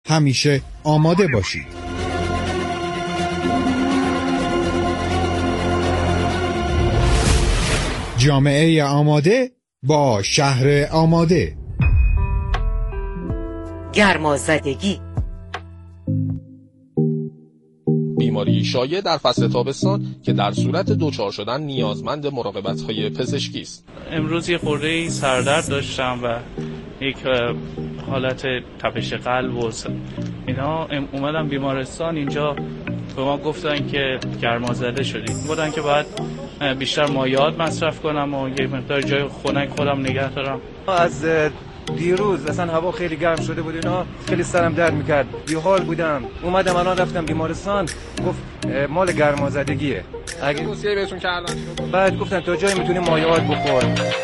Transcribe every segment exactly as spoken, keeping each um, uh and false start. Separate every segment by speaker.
Speaker 1: همیشه آماده باشید. جامعه آماده با شهر آماده.
Speaker 2: گرمازدگی
Speaker 3: بیماری شایع در فصل تابستان که در صورت دچار شدن نیازمند مراقبت‌های پزشکی است.
Speaker 4: امروز یه خورده سردرد داشتم و یک حالت تپش قلب و اینا. اومدم بیمارستان، اینجا به ما گفتن که گرمازده شدید، بودن که باید بیشتر مایعات مصرف کنم و یه مقدار جای خنک خودم نگه دارم.
Speaker 5: از دیروز اصلا هوا خیلی گرم شده بود، اینا خیلی سرم درد میکرد، بیحال بودم. اومدم الان رفتم بیمارستان، گفت مال گرمازدگیه. اگه توصیه بهتون کردن، بعد گفتن تا جایی میتونی مایعات بخور.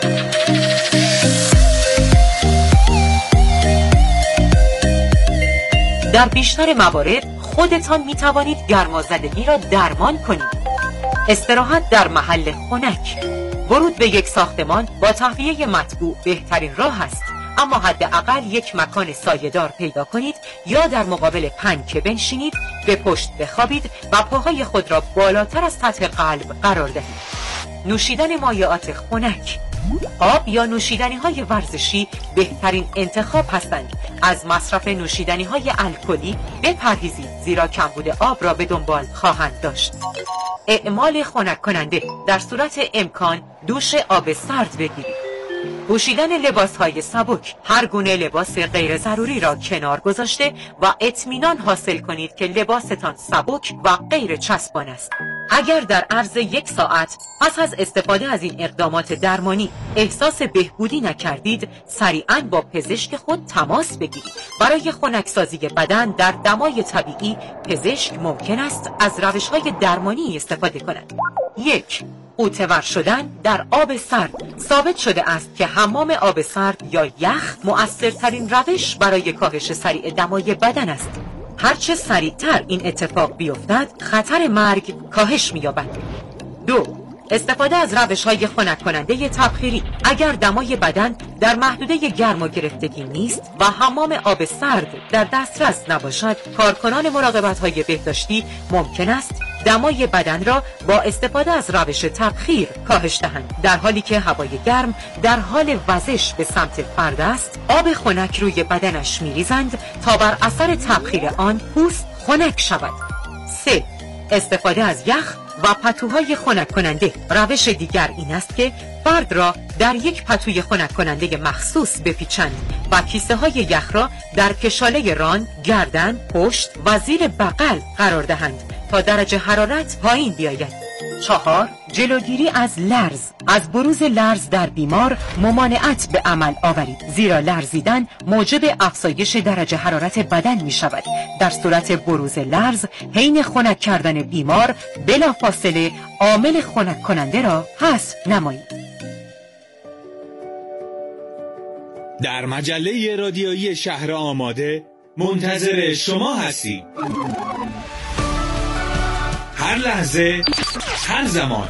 Speaker 2: در بیشتر موارد خودتان میتوانید گرمازدگی را درمان کنید. استراحت در محل خنک. ورود به یک ساختمان با تهویه مطبوع بهترین راه است، اما حداقل یک مکان سایه‌دار پیدا کنید یا در مقابل پنکه بنشینید، به پشت بخوابید و پاهای خود را بالاتر از سطح قلب قرار دهید. نوشیدن مایعات خنک. آب یا نوشیدنی‌های ورزشی بهترین انتخاب هستند. از مصرف نوشیدنی‌های الکلی بپرهیزید، زیرا کمبود آب را به دنبال خواهند داشت. اعمال خنک کننده. در صورت امکان دوش آب سرد بگیرید. پوشیدن لباس‌های سبک. هر گونه لباس غیر ضروری را کنار گذاشته و اطمینان حاصل کنید که لباستان سبک و غیر چسبان است. اگر در عرض یک ساعت پس از استفاده از این اقدامات درمانی احساس بهبودی نکردید، سریعاً با پزشک خود تماس بگیرید. برای خنکسازی بدن در دمای طبیعی، پزشک ممکن است از روش‌های درمانی استفاده کند. یک، غوطه‌ور شدن در آب سرد. ثابت شده است که حمام آب سرد یا یخ مؤثرترین روش برای کاهش سریع دمای بدن است. هرچه سریعتر این اتفاق بیفتد، خطر مرگ کاهش می‌یابد. دو، استفاده از روش‌های خنک کننده تبخیری. اگر دمای بدن در محدوده گرم و گرفتگی نیست و حمام آب سرد در دسترس نباشد، کارکنان مراقبت‌های بهداشتی ممکن است دمای بدن را با استفاده از روش تبخیر کاهش دهند. در حالی که هوای گرم در حال وزش به سمت فرد است، آب خنک روی بدنش می‌ریزند تا بر اثر تبخیر آن پوست خنک شود. سه، استفاده از یخ و پتوهای خنک کننده. روش دیگر این است که فرد را در یک پتوی خنک کننده مخصوص بپیچند و کیسه های یخ را در کشاله ران، گردن، پشت و زیر بغل قرار دهند تا درجه حرارت پایین بیاید. چهار، جلوگیری از لرز. از بروز لرز در بیمار ممانعت به عمل آورید، زیرا لرزیدن موجب افزایش درجه حرارت بدن می شود. در صورت بروز لرز، حین خنک کردن بیمار بلافاصله عامل خنک کننده را حذف نمایید.
Speaker 1: در مجله رادیویی شهر آماده منتظر شما هستیم. هر لحظه، هر زمان.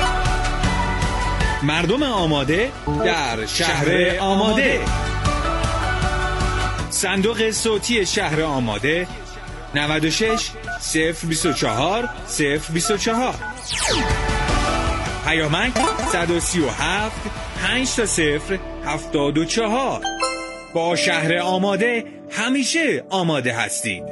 Speaker 1: مردم آماده در شهر آماده. صندوق صوتی شهر آماده نود و شش صفر بیست و چهار صفر بیست و چهار. پیامک صد و سی و هفت پنج تا صفر هفتاد و چهار. با شهر آماده همیشه آماده هستید.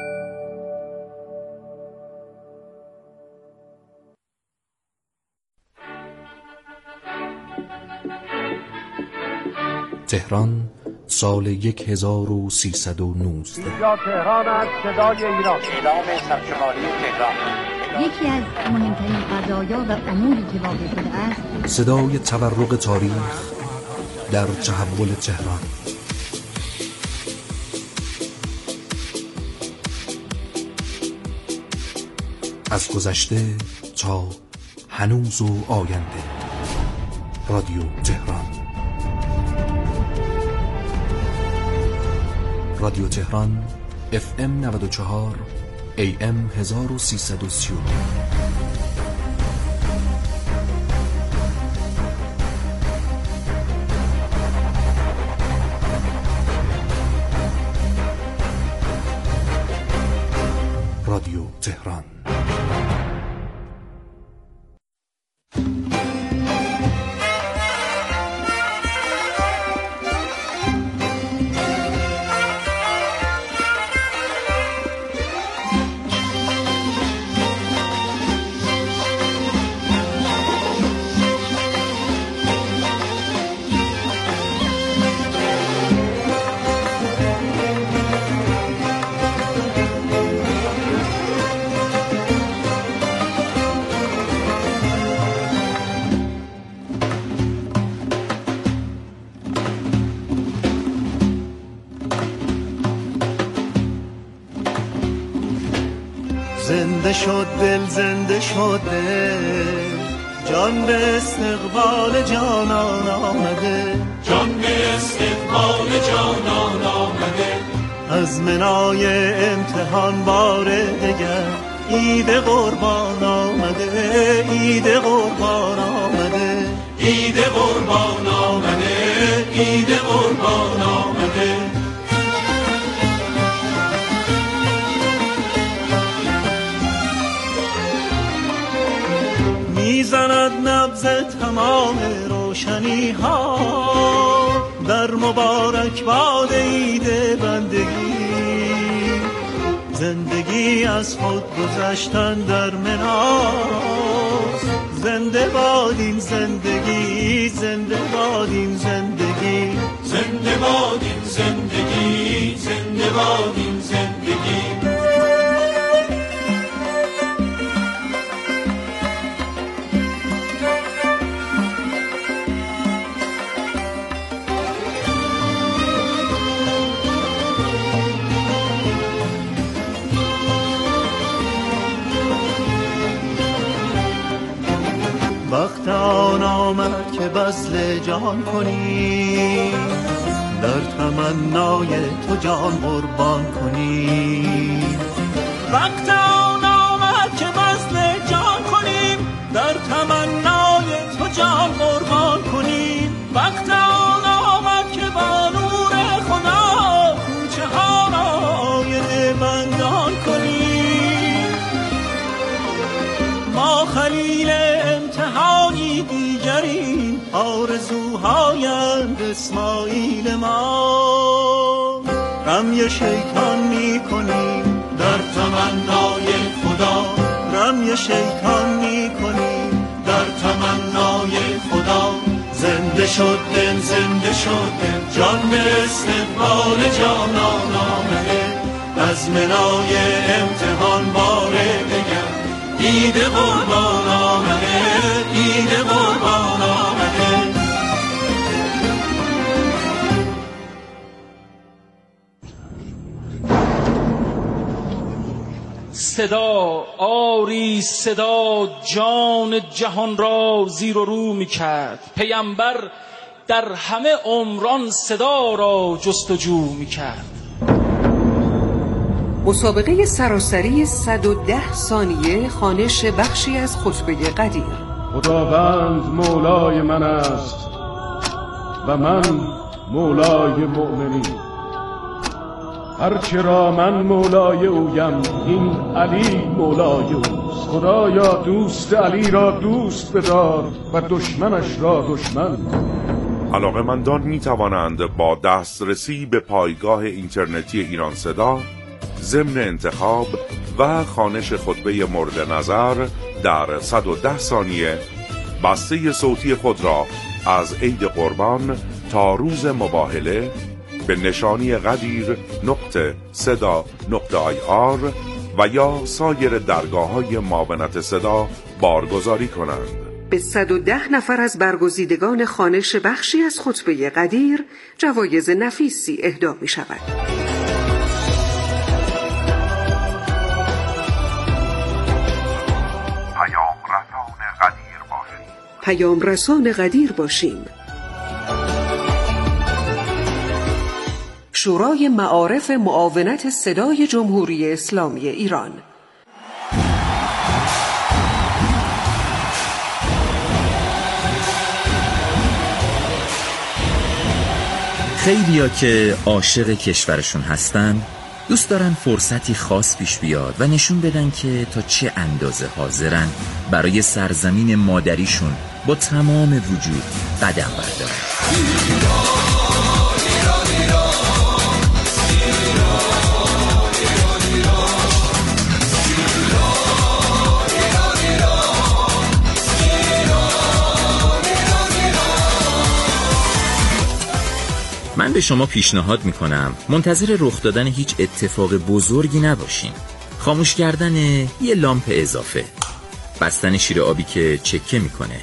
Speaker 6: تهران سال یک هزار و سیصد و نوزده.
Speaker 7: اینجا تهران است، صدای ایران. اعلام سرشماری تهران.
Speaker 8: یکی از مهمترین قضایا و اموری که واقع شده است،
Speaker 6: صدای تورق تاریخ در تحول تهران. از گذشته تا هنوز و آینده. رادیو تهران. رادیو تهران اف ام نود و چهار ای ام هزار و سیصد و سی و نه. رادیو تهران.
Speaker 9: زنده شد دل، زنده شد دل، جان به استقبال جانان آمده،
Speaker 10: جان به استقبال جانان آمده.
Speaker 9: از منای امتحان بار دگر عید قربان آمده، عید قربان آمده،
Speaker 10: عید قربان آمده، عید قربان آمده.
Speaker 9: میزند نبض تمام روشنی ها در مبارک باد عید بندگی، زندگی از خود گذشتن در مناست، زنده باد این زندگی، زنده باد این زندگی،
Speaker 10: زنده باد این زندگی، زنده باد این زندگی.
Speaker 9: وقت آن آمد که بذل جان کنی، در تمنای تو جان قربان کنی. وقت آن آمد که بذل جان کنیم، در تمنای تو جان قربان کنیم. وقت آن آمد که با نور خدا کوچه ها را آینه بندان کنیم. ما خلیل امتحانی دیگریم، آرزوهایند اسماعیل ما. رمی شیطان می کنیم
Speaker 10: در تمنای خدا،
Speaker 9: رمی شیطان می کنیم
Speaker 10: در تمنای خدا. زنده شد دل، زنده شد دل، جان به استقبال جانان آمده، از منای امتحان بار دگر عید قربان آمده، عید قربان آمده.
Speaker 11: صدا آری صدا جان جهان را زیر و رو می کرد، پیامبر در همه عمران صدا را جستجو می کرد.
Speaker 12: مسابقه سراسری صد و ده ثانیه خوانش بخشی از خطبه قدیر.
Speaker 13: خداوند مولای من است و من مولای مؤمنین، هرچه را من مولای اویم این علی مولای اوست. خدایا دوست علی را دوست بدار و دشمنش را دشمن.
Speaker 14: علاقه‌مندان می توانند با دسترسی به پایگاه اینترنتی ایران صدا ضمن انتخاب و خوانش خطبه مورد نظر در صد و ده ثانیه بسته صوتی خود را از عید قربان تا روز مباهله به نشانی قدیر نقطه صدا نقطه آی آر و یا سایر درگاه‌های معاونت صدا بارگذاری کنند.
Speaker 12: به صد و ده نفر از برگزیدگان خوانش بخشی از خطبه قدیر جوایز نفیسی اهدا می شود. پیام رسان قدیر باشیم. شورای معارف معاونت صدای جمهوری اسلامی ایران.
Speaker 15: خیلیا که عاشق کشورشون هستن دوست دارن فرصتی خاص پیش بیاد و نشون بدن که تا چه اندازه حاضرن برای سرزمین مادریشون با تمام وجود قدم بردارن. من به شما پیشنهاد میکنم منتظر رخ دادن هیچ اتفاق بزرگی نباشین. خاموش کردن یه لامپ اضافه، بستن شیر آبی که چکه میکنه،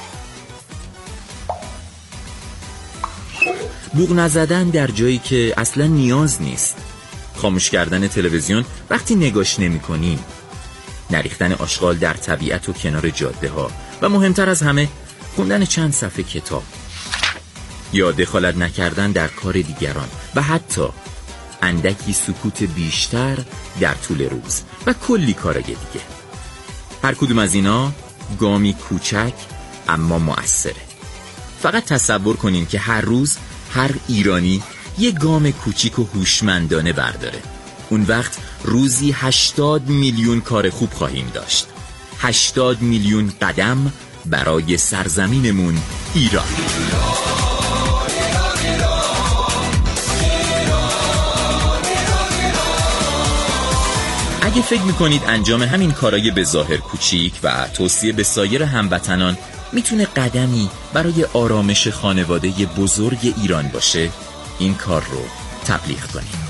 Speaker 15: بوق نزدن در جایی که اصلا نیاز نیست، خاموش کردن تلویزیون وقتی نگاش نمیکنین، نریختن آشغال در طبیعت و کنار جاده ها و مهمتر از همه خوندن چند صفحه کتاب، یا دخالت نکردن در کار دیگران و حتی اندکی سکوت بیشتر در طول روز و کلی کارای دیگه. هر کدوم از اینا گامی کوچک اما مؤثره. فقط تصور کنین که هر روز هر ایرانی یه گام کوچیک و هوشمندانه برداره. اون وقت روزی هشتاد میلیون کار خوب خواهیم داشت. هشتاد میلیون قدم برای سرزمینمون ایران. اگه فکر میکنید انجام همین کارای به ظاهر کوچیک و توصیه به سایر هموطنان میتونه قدمی برای آرامش خانواده بزرگ ایران باشه، این کار رو تبلیغ کنید.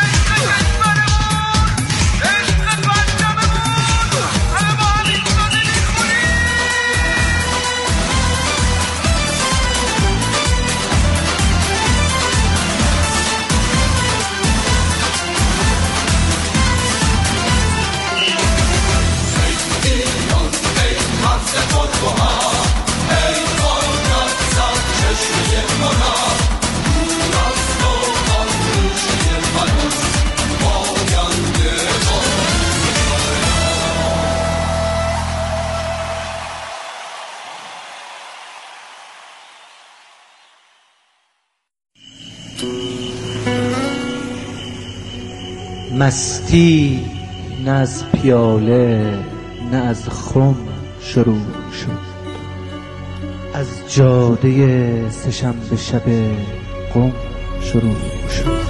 Speaker 16: مستی نه از پیاله نه از خم شروع شد، از جاده سه‌شنبه شب قم شروع شد.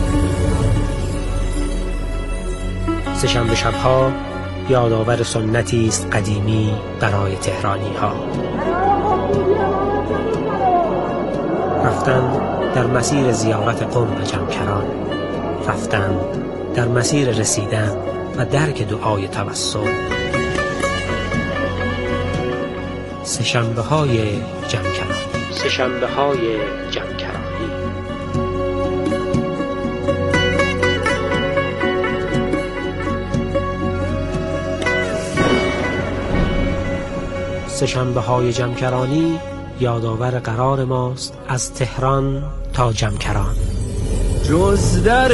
Speaker 17: سه‌شنبه شب‌ها یادآور سنتی است قدیمی برای تهرانی‌ها. رفتن در مسیر زیارت قم و جمکران، رفتن در مسیر رسیدن و درک دعای توسل. سه‌شنبه های جمکرانی، سه‌شنبه های جمکرانی. سه‌شنبه های جمکرانی یادآور قرار ماست از تهران تا جمکران.
Speaker 9: جز در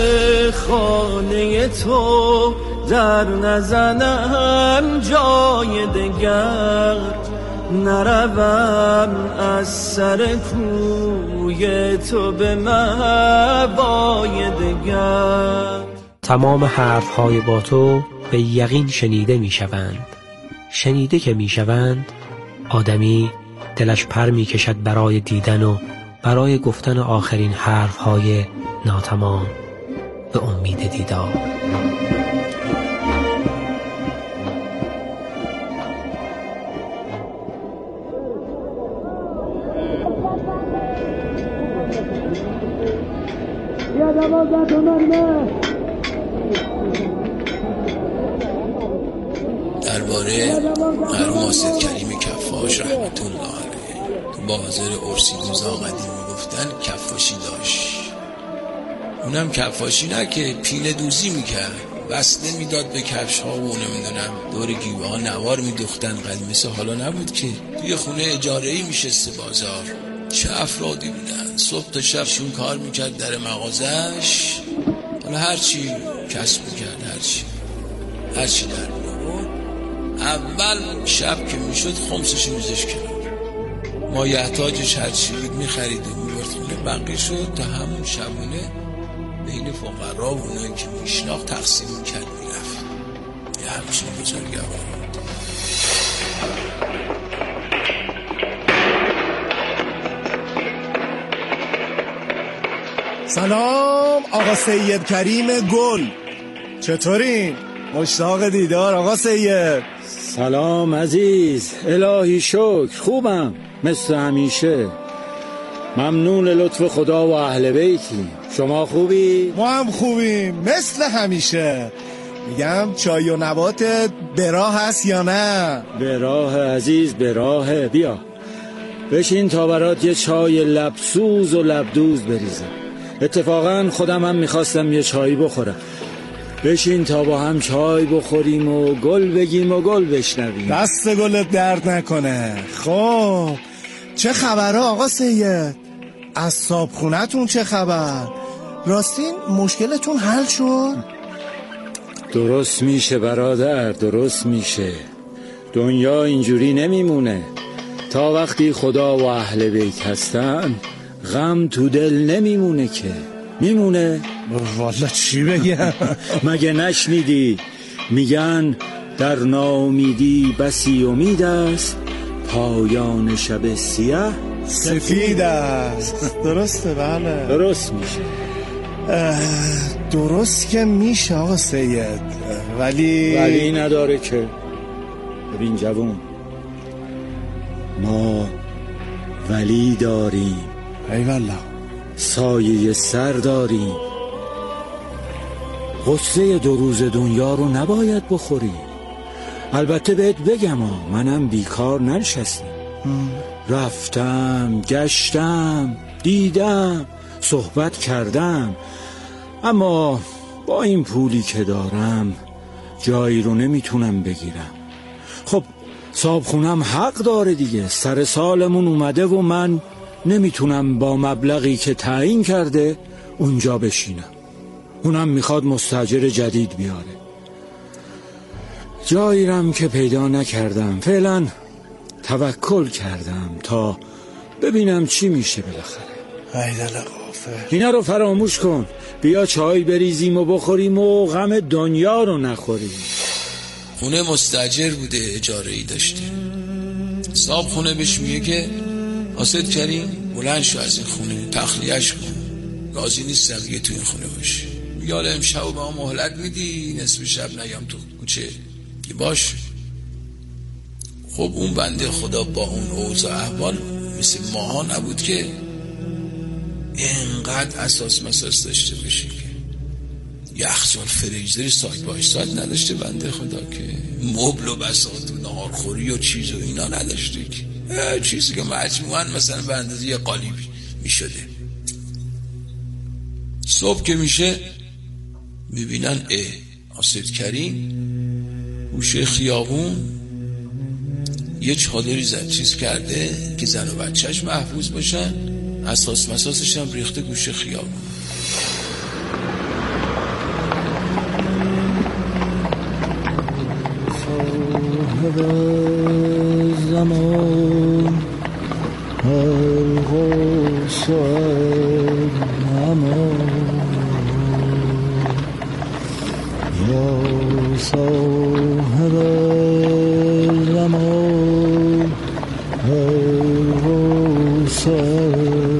Speaker 9: خانه تو در نزنم جای دگر، نروم از سر کوی تو به مأوای دگر.
Speaker 17: تمام حرفهای با تو به یقین شنیده می شوند. شنیده که می شوند آدمی دلش پر می کشد برای دیدن و برای گفتن آخرین حرفهای ناتمام به امید دیدار.
Speaker 18: درباره مرحوم آصد کریم کفاش رحمت الله علیه تو بازار ارسیدوز آقدی میگفتن کفاشی داشت. اونم کفاشی نه که پیله دوزی میکرد، وصله میداد به کفش ها و نمیدونم دور گیوه ها نوار میدوختن. قدیم مثل حالا نبود که توی خونه اجاره‌ای میشسته بازار. چه افرادی بودن، صبح تا شب شون کار میکرد در مغازش، حالا هرچی کسب میکرد هرچی هرچی در می‌آورد اول شب که میشد خمسش میزش کنار، مایحتاجش هرچی بود میخرید و میبرد خونه، بقیه شد تا همون شبونه به بین فقرا و اونایی که میشناخت تقسیم کرد میرفت. یه همچین بزرگوار.
Speaker 19: سلام آقا سید کریم گل، چطورین؟ مشتاق دیدار آقا سید.
Speaker 20: سلام عزیز، الهی شکر، خوبم مثل همیشه. ممنون لطف خدا و اهل بیتی. شما خوبی؟
Speaker 19: ما هم خوبیم مثل همیشه. میگم چای و نباتت براه هست یا نه؟
Speaker 20: براه عزیز، براه. بیا بشین تا برات یه چای لبسوز و لبدوز بریزم. اتفاقا خودم هم میخواستم یه چای بخورم. بشین تا با هم چای بخوریم و گل بگیم و گل بشنویم.
Speaker 19: دست گلت درد نکنه. خب چه خبره آقا سید؟ از صابخونه‌تون چه خبر؟ راستین مشکلتون حل شد؟
Speaker 20: درست میشه برادر، درست میشه. دنیا اینجوری نمیمونه. تا وقتی خدا و اهل بیت هستن غم تو دل نمیمونه که. میمونه؟
Speaker 19: والا چی بگم؟
Speaker 20: مگه نشنیدی میگن در ناامیدی بسی امید است، پایان شب سیاه
Speaker 19: سفید است. درسته؟ بله
Speaker 20: درست میشه.
Speaker 19: درست که میشه آقا سید، ولی
Speaker 20: ولی نداره که. ببین جوون، ما ولی داریم.
Speaker 19: ای والله.
Speaker 20: سایه سر داریم. غصه دو روز دنیا رو نباید بخوری. البته بهت بگم منم بیکار ننشستم. رفتم گشتم دیدم صحبت کردم، اما با این پولی که دارم جایی رو نمیتونم بگیرم. خب صاحبخونم حق داره دیگه، سر سالمون اومده و من نمیتونم با مبلغی که تعیین کرده اونجا بشینم. اونم میخواد مستاجر جدید بیاره. جایی رم که پیدا نکردم. فعلا توکل کردم تا ببینم چی میشه بالاخره.
Speaker 19: ای دل غافل.
Speaker 20: اینا رو فراموش کن، بیا چای بریزیم و بخوریم و غم دنیا رو نخوریم.
Speaker 18: خونه مستاجر بوده، اجاره ای داشته. صاحب خونه بهش میگه که حاسد کریم بلند شو از این خونه، تخلیهش کن، راضی نیستم دیگه تو این خونه باشی. میگه حالا امشب به ما مهلت میدی، نصف شب نیام تو کوچه؟ که باش. خب اون بنده خدا با اون اوضاع احوال مثل ماها نبود که اینقدر اساس مساس داشته باشه که یخچال فریزر سایت بای سایت نداشته بنده خدا، که مبل و بساط و نهارخوری و چیز و اینا نداشته، که چیزی که مجموعاً مثلا به اندازه یه قالیبی میشده. صبح که میشه میبینن اه حاسد کریم گوشه خیابون یه چادری زد چیز کرده که زن و بچهش محفوظ باشن، اساس مساسش هم ریخته گوشه خیابون.
Speaker 20: زمان هر غصه یا صاحب زمان هر غصه.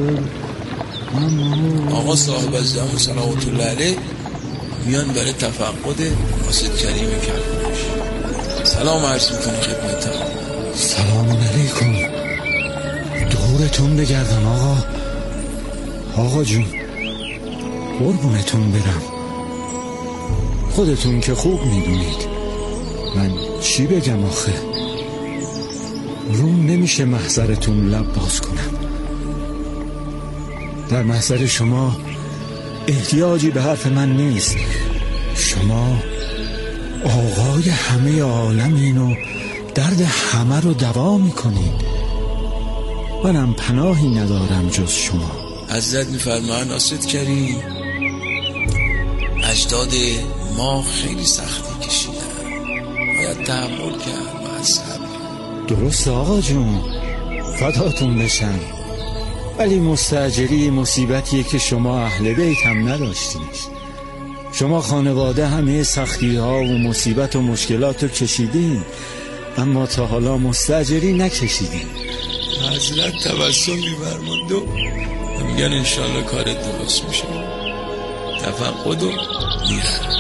Speaker 18: آقا صاحب زمان صلوات الله علیه میان برای تفقد حاسد کریم کرکنش. سلام عرض میکنه خدمتم.
Speaker 20: سلام علیکم. دورتون بگردم آقا. آقا جون قربونتون برم. خودتون که خوب میدونید من چی بگم آخه. روم نمیشه محضرتون لب باز کنم. در محضر شما احتیاجی به حرف من نیست. شما آقای همه عالمین و درد همه رو دوا میکنید. منم پناهی ندارم جز شما.
Speaker 18: حضرت میفرمان حاسد کریم اجداد ما خیلی سختی کشیدن، باید تحمل کرد و صبر.
Speaker 20: درست آقا جون، فداتون بشم. ولی مستاجری مصیبتیه که شما اهل بیت هم نداشتینش. شما خانواده همه سختی ها و مصیبت و مشکلات رو کشیدین، اما تا حالا مستاجری نکشیدین.
Speaker 18: حضرت تبسم می‌فرماند و میگن انشالله کارت درست میشه. تفقد و میرن.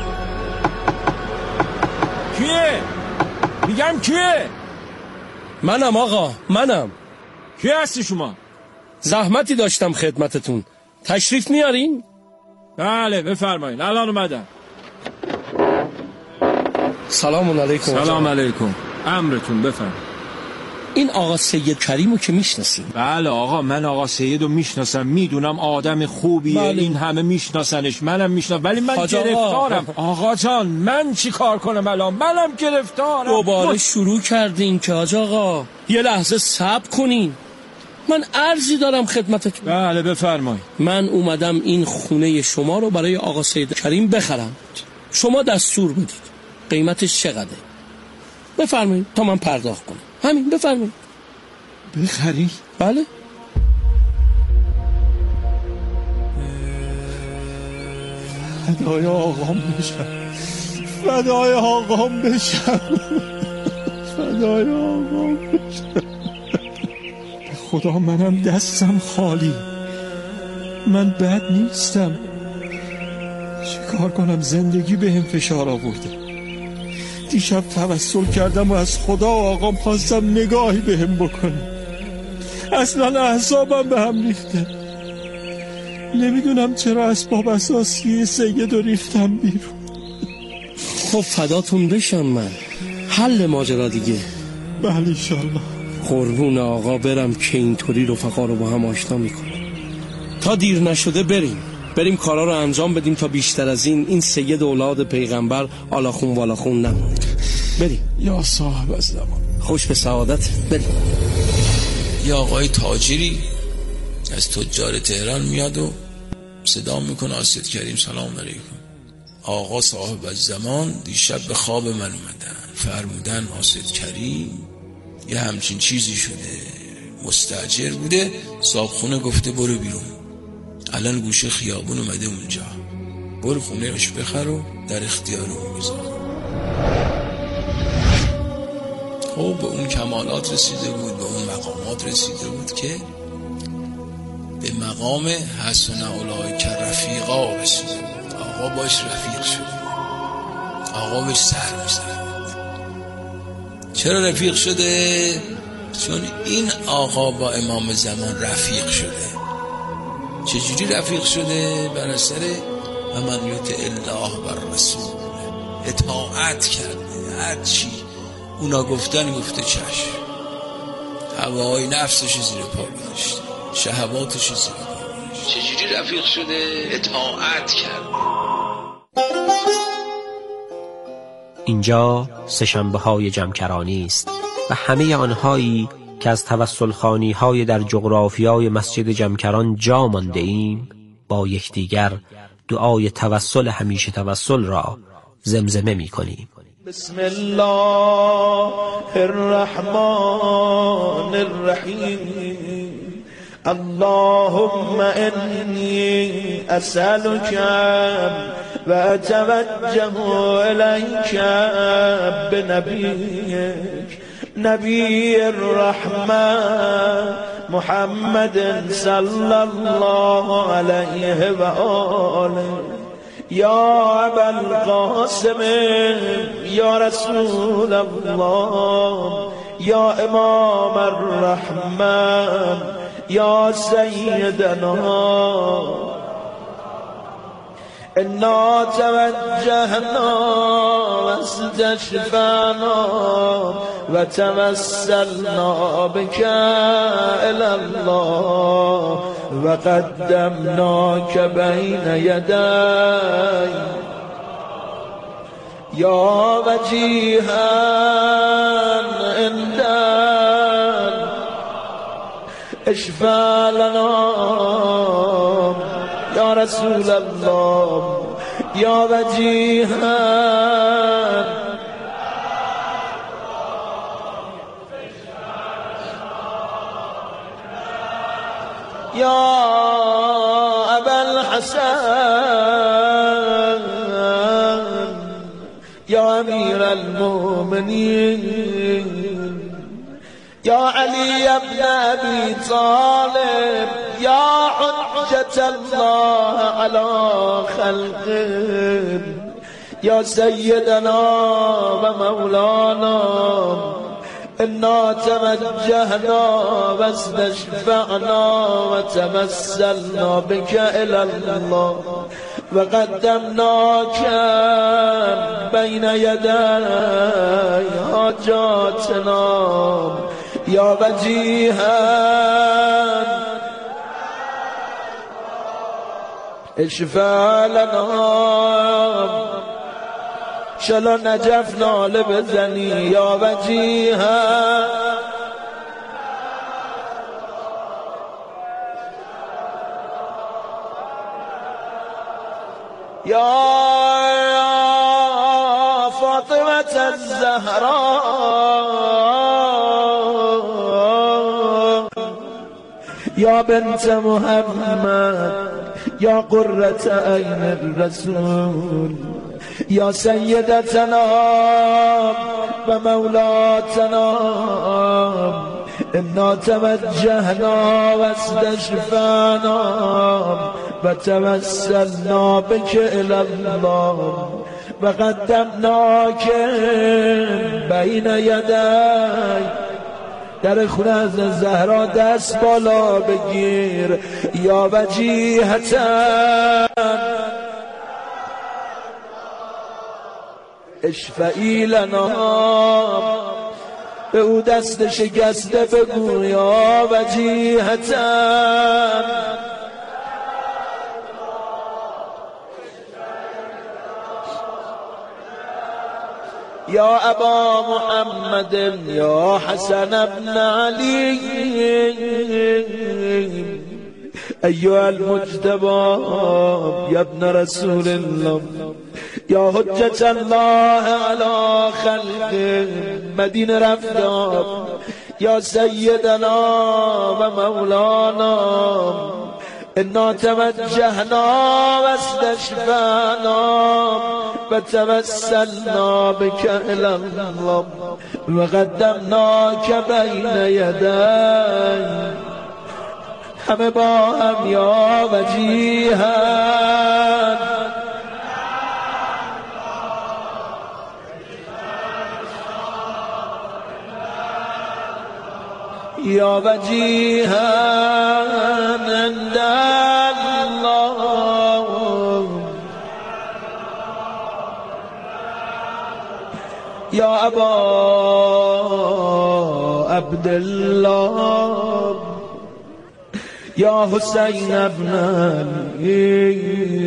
Speaker 13: کیه؟ میگم کیه؟
Speaker 11: منم آقا، منم.
Speaker 13: کی هستی شما؟
Speaker 11: زحمتی داشتم خدمتتون، تشریف میارین؟
Speaker 13: بله بفرمایید، الان اومدم.
Speaker 11: سلام علیکم.
Speaker 13: سلام علیکم. امرتون بفرمایید.
Speaker 11: این آقا سید کریمو که میشناسین؟
Speaker 13: بله آقا، من آقا سیدو میشناسم، میدونم آدم خوبیه. بله. این همه میشناسنش، منم میشناسم، ولی من گرفتارم. آقا. آقا جان من چی کار کنم الان؟ منم گرفتارم.
Speaker 11: دوباره من... شروع کردین که حاج آقا یه لحظه صبر کنین، من عرضی دارم خدمتتون.
Speaker 13: بله بفرمایید.
Speaker 11: من اومدم این خونه شما رو برای آقا سید کریم بخرم، شما دستور بدید قیمتش چقدره بفرمایید تا من پرداخت کنم. همین بفرمایید.
Speaker 13: بخری؟
Speaker 11: بله.
Speaker 20: فدای آقام بشم، فدای آقام بشم، فدای آقام بشم.
Speaker 13: خدا منم دستم خالی، من بد نیستم، چه کار کنم؟ زندگی به هم فشار آورده. دیشب توسل کردم و از خدا و آقام خواستم نگاهی به هم بکنم، اصلا اعصابم به هم ریخته. نمیدونم چرا اسباب اساسی سید رو ریختم بیرون.
Speaker 11: خب فداتون بشم، من حل ماجرا دیگه.
Speaker 13: بله انشالله.
Speaker 11: قربون آقا برم که اینطوری رفقا رو با هم آشنا میکنه. تا دیر نشده بریم بریم کارا رو انجام بدیم تا بیشتر از این این سید اولاد پیغمبر آلاخون والاخون نمونه. بریم.
Speaker 13: یا صاحب از زمان،
Speaker 11: خوش به سعادت. بریم.
Speaker 18: یه آقای تاجری از تجار تهران میاد و صدا میکنه آسید کریم سلام علیکم. آقا صاحب از زمان دیشب به خواب من اومدن، فرمودن آسید کریم یه همچین چیزی شده، مستاجر بوده، صابخونه گفته برو بیرون، الان گوشه خیابون اومده اونجا، برو خونهش بخر و در اختیار اون میذار. خب به اون کمالات رسیده بود، به اون مقامات رسیده بود که به مقام حسن اولئک رفیقا رسیده بود. آقا باش رفیق شده، آقا بهش سر میزنه. چرا رفیق شده؟ چون این آقا با امام زمان رفیق شده. چجوری رفیق شده؟ بر اثر و من یطع الله و رسول، اطاعت کرده، هر چی اونا گفتن گفته چشم، هوای نفسش زیر پا گذاشته، شهواتش زیر پا گذاشته. چجوری رفیق شده؟ اطاعت کرده.
Speaker 17: اینجا سه‌شنبه های جمکرانی است و همه آنهایی که از توسل خوانی های در جغرافیای مسجد جمکران جا مانده ایم با یکدیگر دعای توسل همیشه توسل را زمزمه می کنیم.
Speaker 9: بسم الله الرحمن الرحیم. اللهم انی اسألک و اتوجه الیک بنبیک نبی الرحمة محمد صلی الله علیه و آله. یا ابا القاسم یا رسول الله یا امام الرحمة یا سیدنا انا توجهنا واستشفعنا و توسلنا بك الى الله و قدمناك بین یدی یا وجیها عند اشفع لنا یا رسول الله یا وجیها یا ابا الحسن یا امیر المؤمنین یا علی ابن ابی طالب یا حجة الله علی خلقه یا سیدنا و مولانا انا توجهنا واستشفعنا وتمثلنا بك الى الله وقدمناك بين يدي حاجاتنا یا وجیها اشفع لنا شلا نجف ناله بزنی یا وجیها یا فاطمة الزهراء یا بنت محمد یا قرة عین الرسول یا سیدتنا و مولاتنا انا توجهنا واستشفعنا و توسلنا بك الى الله و قدمناک بین یدی. در خونه از زهرا دست بالا بگیر یا وجیهتن اشفعی لنا به او دست شکسته بگو یا وجیهتن یا ابا محمد یا حسن ابن علی ایها المجتبى یا ابن رسول الله یا حجة الله علی خلق مدینه رفتم یا سیدنا و مولانا انا توجهنا واستشفعنا و توسلنا بك الى الله و قدمناک بین یدی. همه با هم یا وجیها یا وجیها عند الله یا ابا عبدالله یا حسین ابن علی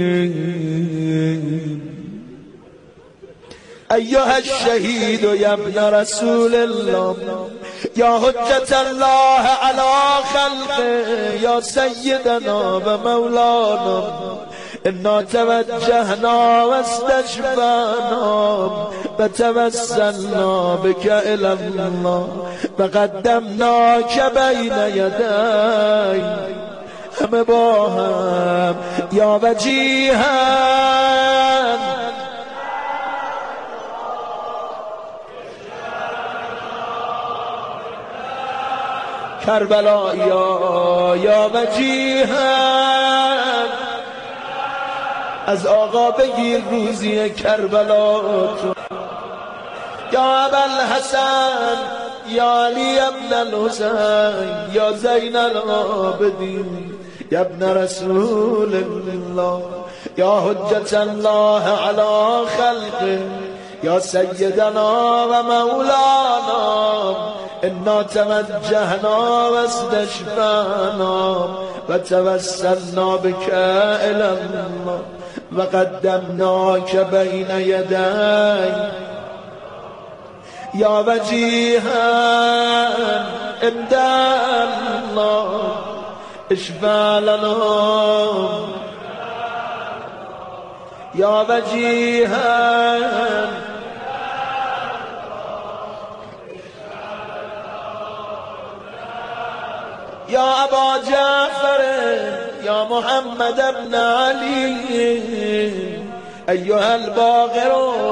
Speaker 9: ایها الشهید یا ابن رسول الله یا حجة الله علی خلقه یا سیدنا و مولانا انا توجهنا واستشفعنا و توسلنا بك الى الله و قدمناک بین یدی. همه با هم یا وجیها کربلا یا یا وجیها از آقا بگیر روزی کربلا تو یا ابا الحسن یا علی ابن الحسین یا زین العابدین یا ابن رسول الله یا حجة الله علی خلقه یا سیدنا و مولانا انا توجهنا واستشفعنا و توسلنا بك الى الله و قدمناک بین یدی. یا وجیها عند الله اشفع لنا یا وجیها یا ابا جعفر محمد ابن علي أيها الباغر